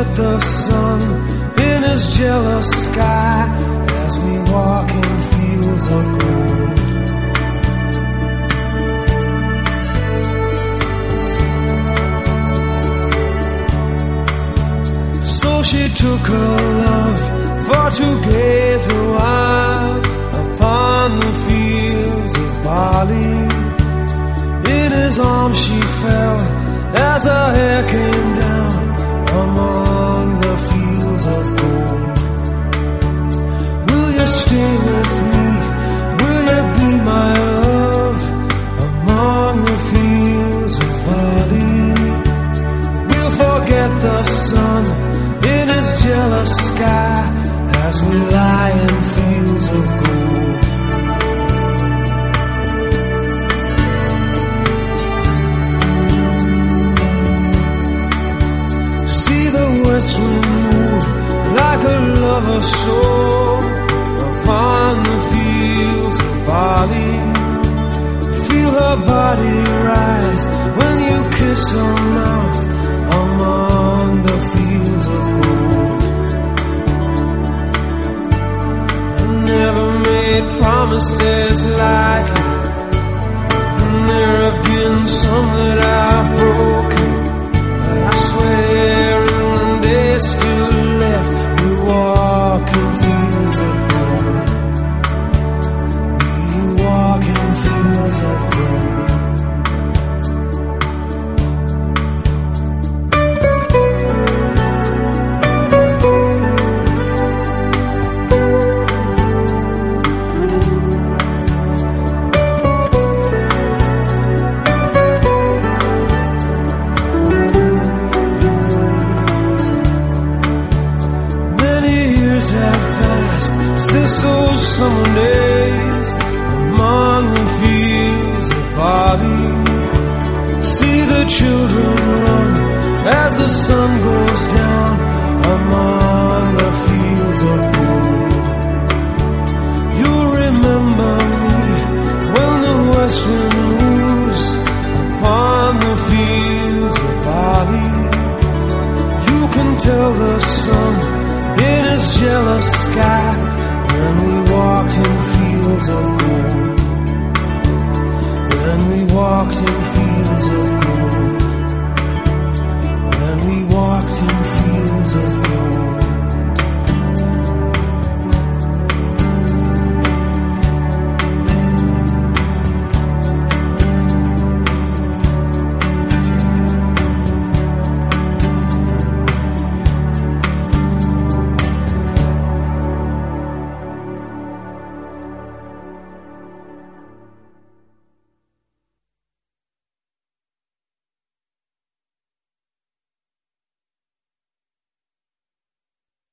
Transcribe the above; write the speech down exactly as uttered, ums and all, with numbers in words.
forget the sun in his jealous sky as we walk in fields of gold. So she took her love for to gaze a while upon the fields of barley. In his arms she fell as her hair came down among the fields of gold. Will you stay with me? Will you be my love among the fields of barley? We'll forget the sun in his jealous sky as we lie in fields of gold. See the west wind move like a lover's soul upon the fields of barley. Feel her body rise when you kiss her mouth among the fields of gold. I never made promises lightly, and there have been some that I've broken, but I swear in the days still left we walk in fields of gold. We walk in fields of gold. Since those summer days among the fields of barley, see the children run as the sun goes down among the fields of gold. You'll remember me when the west wind moves upon the fields of barley. You can tell the sun in his jealous sky when we walked in fields of gold. When we walked in fields